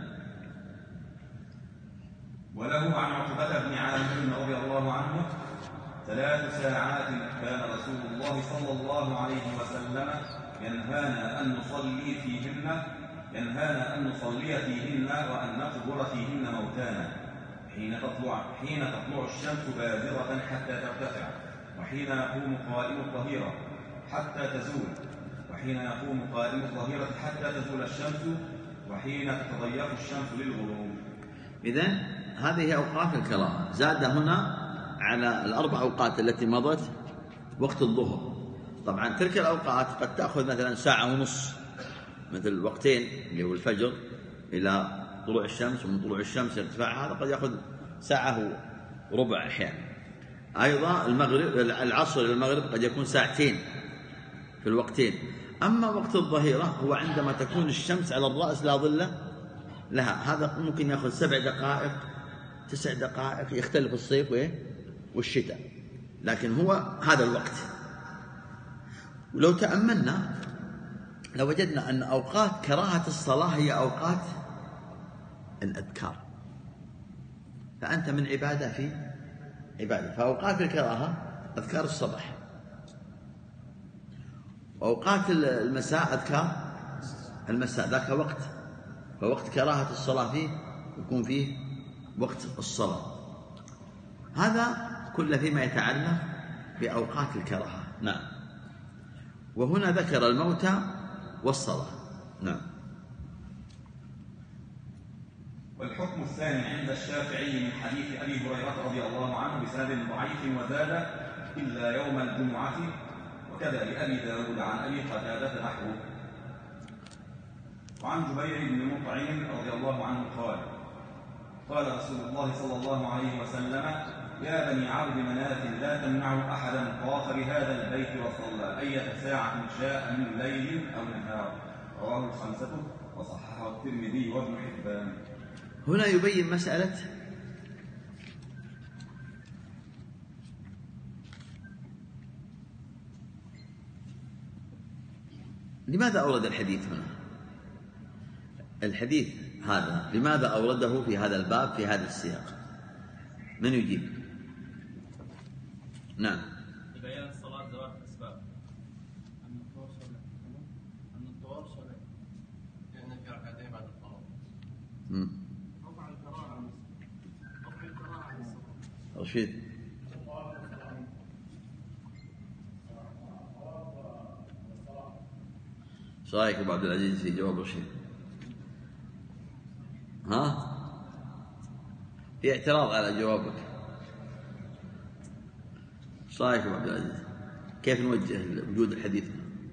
وله عن عقبة بن عامر رضي الله عنه: ثلاث ساعات كان رسول الله صلى الله عليه وسلم ينهانا أن نصلي فيهن ينهانا أن نصلي فيهن وأن نقبر فيهن موتانا، حين تطلع حين تطلع الشمس بازغة حتى ترتفع، وحين يقوم قائم الظهيرة حتى تزول، وحين يقوم قائم الظهيرة حتى تزول الشمس، وحين تتضيق الشمس للغروب. إذن هذه أوقات الكراهة. زاد هنا على الأربع أوقات التي مضت وقت الظهر. طبعا تلك الأوقات قد تأخذ مثلا ساعة ونص، مثل وقتين اللي هو الفجر إلى طلوع الشمس، ومن طلوع الشمس ارتفاع هذا قد يأخذ ساعة وربع أحيانا. أيضا المغرب العصر إلى المغرب قد يكون ساعتين في الوقتين. أما وقت الظهيرة هو عندما تكون الشمس على الرأس لا ظل لها، هذا ممكن يأخذ سبع دقائق تسع دقائق، يختلف الصيف والشتاء، لكن هو هذا الوقت. ولو تأملنا لوجدنا أن أوقات كراهة الصلاة هي أوقات الأذكار، فأنت من عبادة في عبادة. فأوقات الكراهة أذكار الصباح، وأوقات المساء أذكار المساء، ذاك وقت، فوقت كراهة الصلاة فيه يكون فيه وقت الصلاة. هذا كله فيما يتعلق بأوقات الكراهة. نعم. وهنا ذكر الموت والصلاة. نعم. والحكم الثاني عند الشافعي من حديث أبي هريرة رضي الله عنه بسند ضعيف وزاد إلا يوم الجمعة، وكذا لأبي داود عن أبي قتادة نحوه. وعن جبير بن مطعم رضي الله عنه قال قال رسول الله صلى الله عليه وسلم: يا بني عبد مناف لا تمنعوا أحدا طاف بهذا البيت وصلى أية ساعة شاء من ليل أو نهار. رواه الخمسة وصححه الترمذي وابن حبان. هنا يبين مسألة لماذا أورد الحديث هنا؟ الحديث هذا لماذا أورده في هذا الباب في هذا السياق؟ من يجيب؟ نعم. بيان الصلاة ذوات الأسباب. أن الطواف صلاة. أن الطواف صلاة. لأن في ركعتين بعد الطواف. امم. رفع الكراهة. رفع الكراهة عن الصلاة. رشيد. ايش رايك ابو عبد العزيز في جواب رشيد؟ ها؟ في اعتراض على جوابك. ايش رايك ابو عبد العزيز؟ كيف نوجه وجود الحديث؟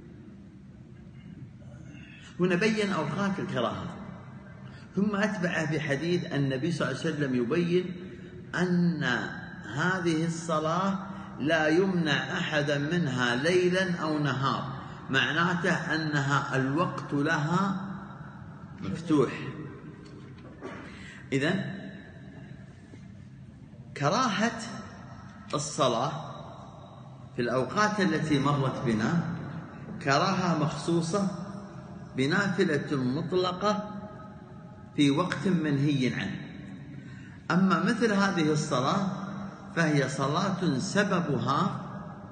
هنا بين اوقات الكراهه، ثم اتبعه بحديث النبي صلى الله عليه وسلم يبين ان هذه الصلاه لا يمنع احدا منها ليلا او نهار، معناته أنها الوقت لها مفتوح. إذن كراهة الصلاة في الأوقات التي مرت بنا كراهة مخصوصة بنافلة مطلقة في وقت منهي عنه. أما مثل هذه الصلاة فهي صلاة سببها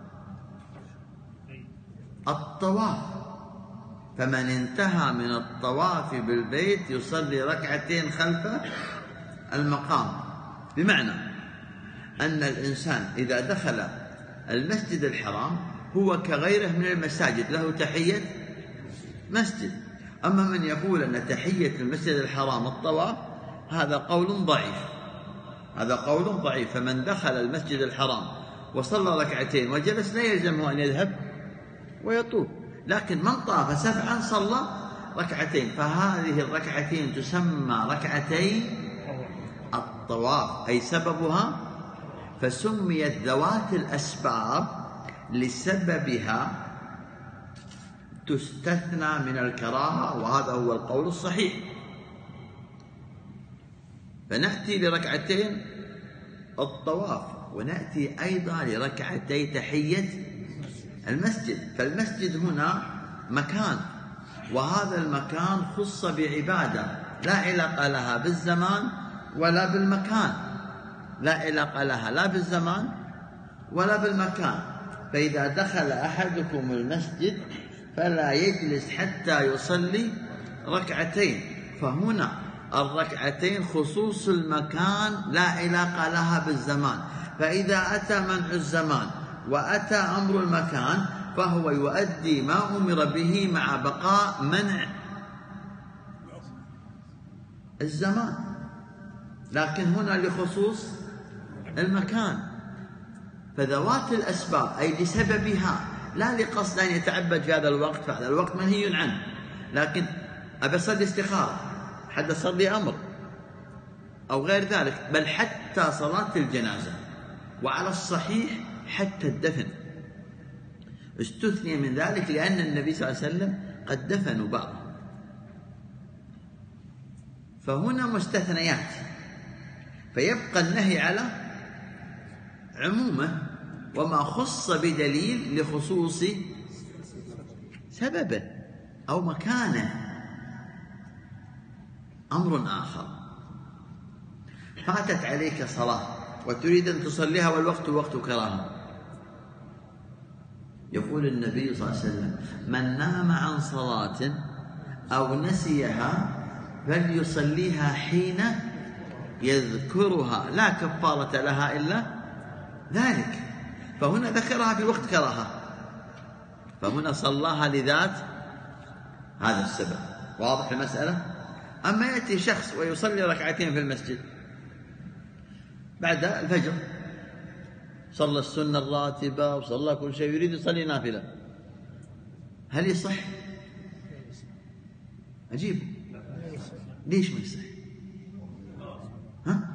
الطواف، فمن انتهى من الطواف بالبيت يصلي ركعتين خلف المقام، بمعنى أن الإنسان إذا دخل المسجد الحرام هو كغيره من المساجد، له تحية مسجد. أما من يقول أن تحية المسجد الحرام الطواف، هذا قول ضعيف، هذا قول ضعيف. فمن دخل المسجد الحرام وصلى ركعتين وجلس لا يلزمه أن يذهب ويطوف، لكن من طاف سبعا صلى ركعتين، فهذه الركعتين تسمى ركعتي الطواف، أي سببها، فسميت ذوات الأسباب لسببها تستثنى من الكراهة، وهذا هو القول الصحيح. فنأتي لركعتين الطواف، ونأتي أيضا لركعتي تحية المسجد. فالمسجد هنا مكان، وهذا المكان خص بعبادة لا علاقة لها بالزمان ولا بالمكان، لا علاقة لها لا بالزمان ولا بالمكان. فإذا دخل أحدكم المسجد فلا يجلس حتى يصلي ركعتين. فهنا الركعتين خصوص المكان لا علاقة لها بالزمان، فإذا أتى منع الزمان وأتى أمر المكان فهو يؤدي ما أمر به مع بقاء منع الزمان، لكن هنا لخصوص المكان. فذوات الأسباب أي لسببها، لا لقصد أن يتعبد في هذا الوقت، فهذا الوقت منهي عنه، لكن أبي أصلي استخارة، حد أصلي أمر أو غير ذلك، بل حتى صلاة الجنازة، وعلى الصحيح حتى الدفن استثني من ذلك، لأن النبي صلى الله عليه وسلم قد دفنوا بعضهم. فهنا مستثنيات، فيبقى النهي على عمومه، وما خص بدليل لخصوص سببه أو مكانه أمر آخر. فاتت عليك صلاة وتريد أن تصليها والوقت وقت كراهة، يقول النبي صلى الله عليه وسلم: من نام عن صلاة أو نسيها فليصليها حين يذكرها لا كفارة لها إلا ذلك. فهنا ذكرها في وقت كراهة، فهنا صلاها لذات هذا السبب. واضح المسألة؟ أما يأتي شخص ويصلي ركعتين في المسجد بعد الفجر، صلى السنة الراتبة وصلى كل شيء، يريد يصلي نافلة، هل يصح؟ عجيب، ليش ما يصح؟ ها؟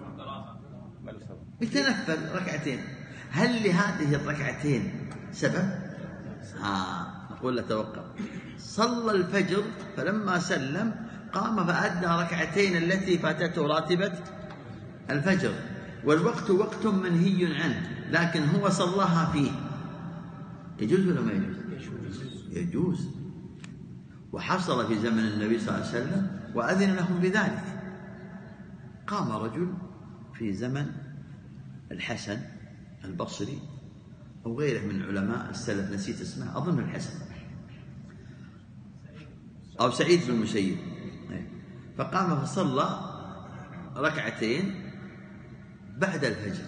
يتنفل ركعتين، هل لهذه الركعتين سبب؟ ها نقول له توقف. صلى الفجر فلما سلم قام فأدى ركعتين التي فاتته راتبة الفجر، والوقت وقت منهي عنه، لكن هو صلاها فيه، يجوز ولا ما يجوز؟ يجوز. وحصل في زمن النبي صلى الله عليه وسلم وأذن لهم بذلك. قام رجل في زمن الحسن البصري أو غيره من علماء السلف، نسيت اسمه، أظن الحسن أو سعيد بن المسيب، فقام فصلى ركعتين بعد الفجر،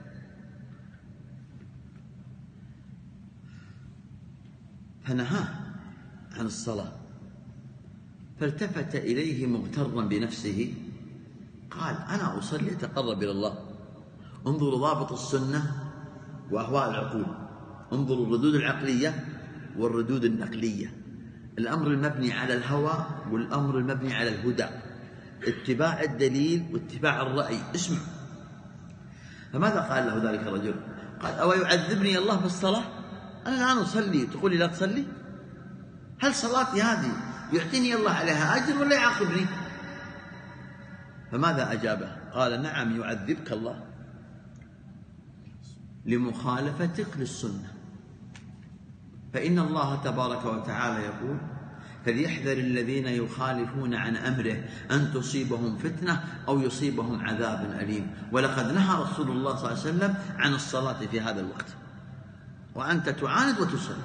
فنهاه عن الصلاة، فالتفت إليه مغترا بنفسه قال: أنا أصلي أتقرب إلى الله. انظروا ضابط السنة وأهواء العقول، انظروا الردود العقلية والردود النقلية، الأمر المبني على الهوى والأمر المبني على الهدى، اتباع الدليل واتباع الرأي. اسمع، فماذا قال له ذلك الرجل؟ قال: أو يعذبني الله بالصلاة؟ أنا الآن أصلي تقول لي لا تصلي؟ هل صلاتي هذه يعطيني الله عليها أجر ولا يعاقبني؟ فماذا أجابه؟ قال: نعم يعذبك الله لمخالفتك للسنة، فإن الله تبارك وتعالى يقول: فليحذر الذين يخالفون عن أمره أن تصيبهم فتنة أو يصيبهم عذاب أليم. ولقد نهى رسول الله صلى الله عليه وسلم عن الصلاة في هذا الوقت، وأنت تعاند وتصلي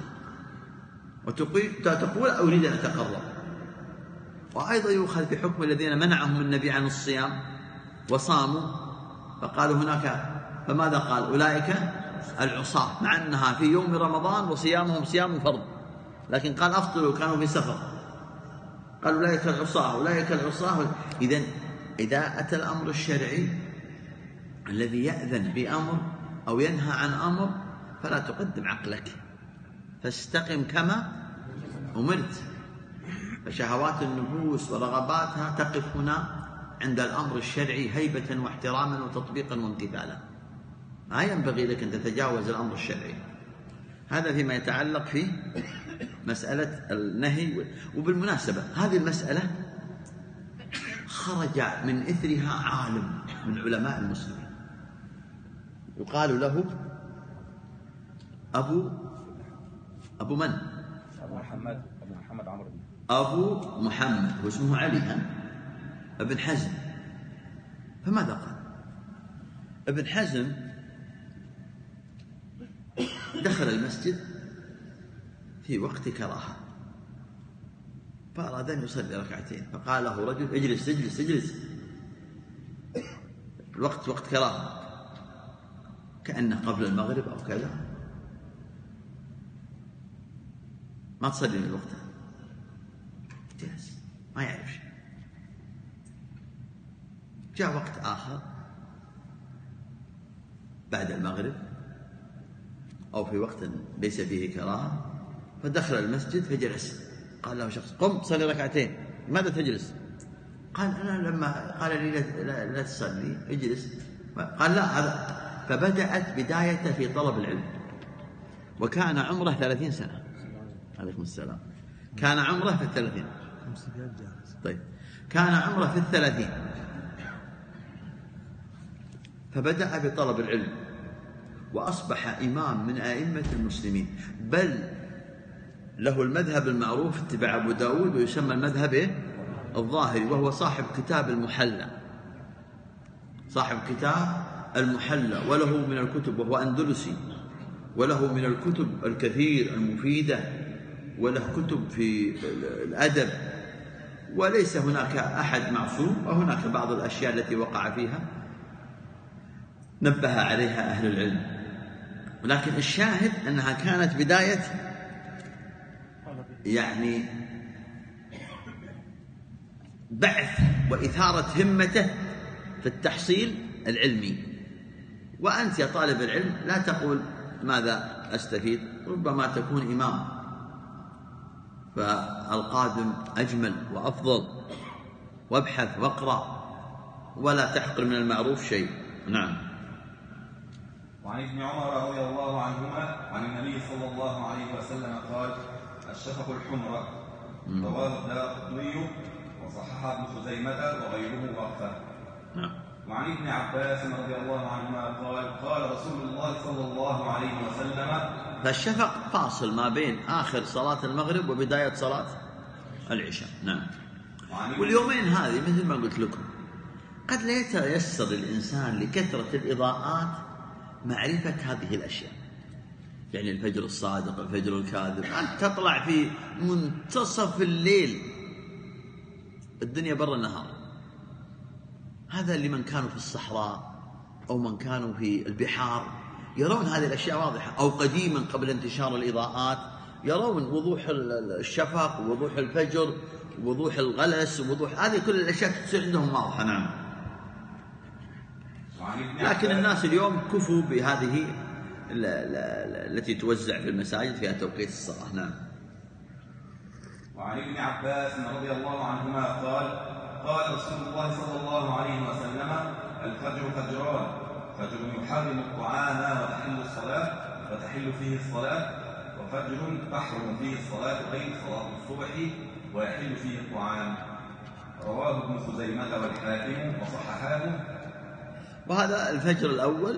وتقول أريد أن أتقرب. وأيضا يؤخذ بحكم الذين منعهم النبي عن الصيام وصاموا، فقالوا هناك، فماذا قال؟ أولئك العصاة، مع أنها في يوم رمضان وصيامهم صيام فرض، لكن قال أفطروا كانوا في سفر، قال أولئك العصاة أولئك العصاة. إذن إذا أتى الأمر الشرعي الذي يأذن بأمر أو ينهى عن أمر فلا تقدم عقلك، فاستقم كما أمرت. فشهوات النفوس ورغباتها تقف هنا عند الأمر الشرعي هيبة واحتراما وتطبيقا وامتثالا، ما ينبغي لك أن تتجاوز الأمر الشرعي. هذا فيما يتعلق في مسألة النهي. وبالمناسبة هذه المسألة خرج من إثرها عالم من علماء المسلمين يقال له أبو أبو من؟ أبو محمد أبو محمد عمرو بن أبو محمد، واسمه علي ابن حزم. فماذا قال؟ ابن حزم دخل المسجد في وقت كراهة، فأراد أن يصلي ركعتين، فقال له رجل: اجلس اجلس اجلس، الوقت وقت كراهة، كأنه قبل المغرب أو كذا، ما تصلي من وقتها. جلس ما يعرف شيء. جاء وقت آخر بعد المغرب أو في وقت ليس فيه كراهة، فدخل المسجد فجلس. قال له شخص: قم صلي ركعتين. ماذا تجلس؟ قال: أنا لما قال لي لا, لا تصلي اجلس. قال: لا هذا. فبدأت بدايته في طلب العلم، وكان عمره ثلاثين سنة. عليكم السلام. كان عمره في الثلاثين. طيب، كان عمره في الثلاثين، فبدأ بطلب العلم وأصبح إمام من أئمة المسلمين، بل له المذهب المعروف اتباع أبو داود، ويسمى المذهب إيه؟ الظاهري، وهو صاحب كتاب المحلى، صاحب كتاب المحلى، وله من الكتب، وهو أندلسي وله من الكتب الكثير المفيدة، وله كتب في الأدب، وليس هناك أحد معصوم، وهناك بعض الأشياء التي وقع فيها نبه عليها أهل العلم. ولكن الشاهد أنها كانت بداية يعني بعث وإثارة همته في التحصيل العلمي. وأنت يا طالب العلم لا تقول ماذا أستفيد، ربما تكون إمام، فالقادم أجمل وأفضل، وابحث واقرأ ولا تحقر من المعروف شيء. نعم. وعن ابن عمر رضي الله عنهما عن النبي صلى الله عليه وسلم قال: الشفق الحمرة. رواه الدارقطني وصححه ابن خزيمة وغيره وقفه. نعم. وعن ابن عباس رضي الله عنهما قال: قال رسول الله صلى الله عليه وسلم. فالشفق فاصل ما بين آخر صلاة المغرب وبداية صلاة العشاء. نعم. واليومين هذه مثل ما قلت لكم قد لا يتيسر الإنسان لكثرة الإضاءات معرفة هذه الأشياء، يعني الفجر الصادق، الفجر الكاذب، أنت تطلع في منتصف الليل، الدنيا برا النهار. هذا لمن كانوا في الصحراء أو من كانوا في البحار يرون هذه الأشياء واضحة، أو قديما قبل انتشار الإضاءات يرون وضوح الشفق ووضوح الفجر ووضوح الغلس ووضوح هذه كل الأشياء تصير عندهم واضحة. نعم. لكن الناس اليوم كفوا بهذه التي توزع في المساجد فيها توقيت الصلاة. نعم. وعن ابن عباس رضي الله عنهما قال: قال رسول الله صلى الله عليه وسلم: الفجر فجران، فجر يحرم الطعام وتحل الصلاة وتحل فيه الصلاة، وفجر تحرم فيه الصلاة غير صلاة الصبح ويحل فيه الطعام. رواه ابن خزيمة والحاكم وصححاه. وهذا الفجر الأول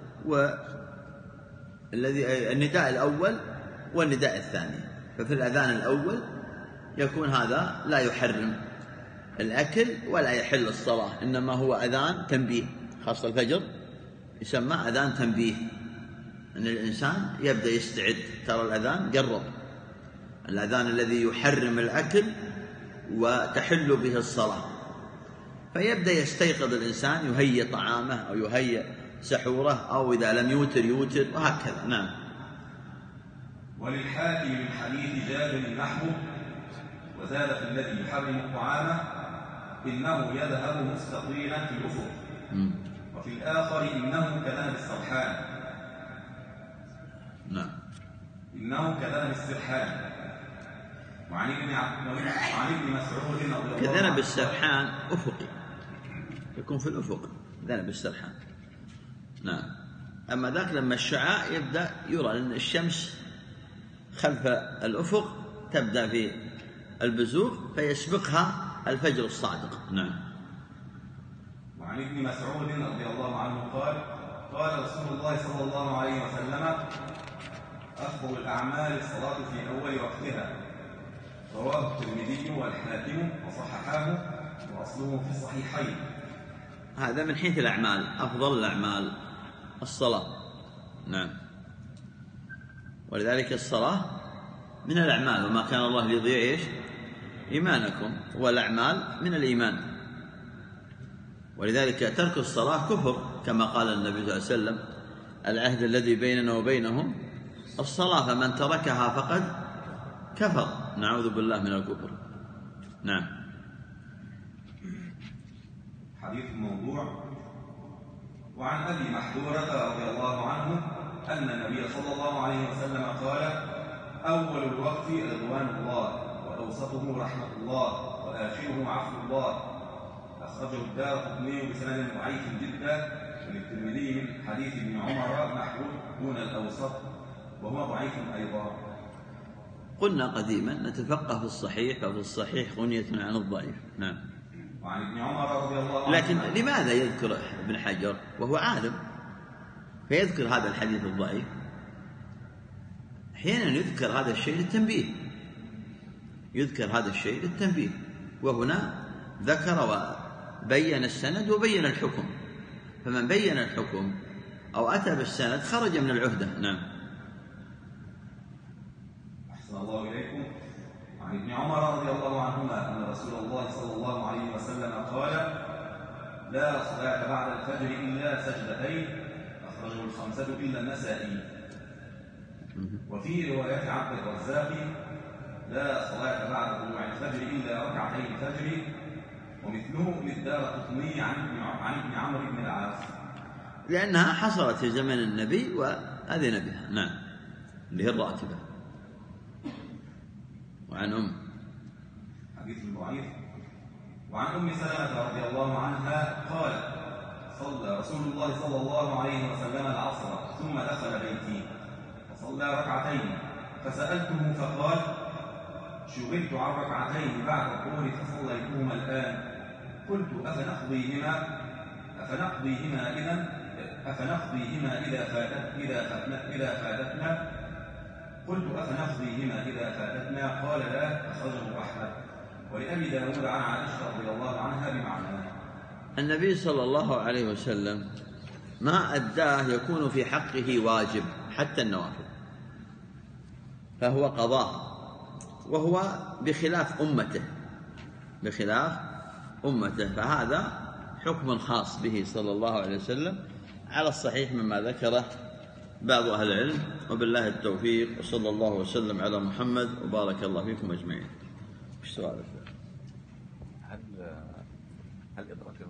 والذي النداء الأول والنداء الثاني. ففي الأذان الأول يكون هذا لا يحرم الأكل ولا يحل الصلاة، إنما هو أذان تنبيه، خاصة الفجر يسمى أذان تنبيه، أن الإنسان يبدأ يستعد، ترى الأذان قرب، الأذان الذي يحرم الأكل وتحل به الصلاة، فيبدأ يستيقظ الإنسان، يهيئ طعامه أو يهيئ سحوره، أو إذا لم يوتر يوتر، وهكذا. نعم. وللحاكم من حديث جابر نحوه: وزاد في الذي يحرم الطعام: إنه يذهب مستطيلا في الأفق. وفي الآخر: إنه كذنب السرحان. نعم. إنه كذنب السرحان. وعن ابن وعن ابن مسعود رضي الله عنه: كذنب السرحان أفقي، يكون في الأفق ذنب السرحان. نعم. أما ذاك لما الشعاع يبدأ يرى أن الشمس خلف الأفق تبدأ في البزوغ فيسبقها الفجر الصادق. نعم. وعن ابن مسعود رضي الله عنه قال: قال رسول الله صلى الله عليه وسلم: أفضل الأعمال الصلاة في أول وقتها. رواه الترمذي والحاكم وصححاه وأصله في الصحيحين. هذا من حيث الأعمال، أفضل الأعمال الصلاة. نعم. ولذلك الصلاة من الأعمال، وما كان الله ليضيع إيش إيمانكم، والأعمال من الإيمان. ولذلك ترك الصلاة كفر، كما قال النبي صلى الله عليه وسلم: العهد الذي بيننا وبينهم الصلاة، فمن تركها فقد كفر. نعوذ بالله من الكفر. نعم. حديث موضوع. وعن أبي محذورة رضي الله عنه أن النبي صلى الله عليه وسلم قال: أول الوقت رضوان الله، وأوسطه رحمة الله، وآخره عفو الله. أخرجه الدارقطني بسند ضعيف جدا، وللترمذي من حديث ابن عمر نحوه دون الأوسط، وهو ضعيف أيضا. قلنا قديما نتفقه في الصحيح، ففي الصحيح غنية عن الضعيف. نعم. وعن ابن عمر رضي الله عنه. لكن لماذا يذكر ابن حجر وهو عالم فيذكر هذا الحديث الضعيف؟ أحيانا يذكر هذا الشيء للتنبيه، يذكر هذا الشيء للتنبيه، وهنا ذكر وبين السند وبين الحكم، فمن بين الحكم أو أتى بالسند خرج من العهدة. نعم. الله إليكم عن ابن عمر رضي الله عنهما أن رسول الله صلى الله عليه وسلم قال: لا صلاة بعد الفجر إلا سجدتين، أخرجه الخمسة إلا النسائي. وفي رواية عبد الرزاق: لا صلاة بعد طلوع الفجر إلا ركعتي الفجر، ومثله للدارقطني عن عن ابن عمرو بن العاص، لأنها حصلت في زمن النبي وأذن بها. نعم، اللي هي الراتبة. وعن أم حديث ضعيف. وعن أم سلمة رضي الله عنها قالت: صلى رسول الله صلى الله عليه وسلم العصر ثم دخل بيتي فصلى ركعتين، فسألته فقال: شغلت عن ركعتين بعد الظهر فصليتهما الآن. قلت: أفنقضيهما أفنقضيهما إذا أفنقضيهما إذا فاتت إذا فاتنا إذا فاتتنا قلت أفنقضيهما إذا فاتتنا؟ قال: لا. أخرجه أحمد. ولأبي داود عن عائشة رضي الله عنها بمعناه. النبي صلى الله عليه وسلم ما أداه يكون في حقه واجب حتى النوافل، فهو قضاء، وهو بخلاف أمته بخلاف أمته فهذا حكم خاص به صلى الله عليه وسلم على الصحيح مما ذكره بعض أهل العلم. وبالله التوفيق، وصلى الله وسلم على محمد وبارك الله فيكم أجمعين. ايش سؤالك؟ هل هل إدراك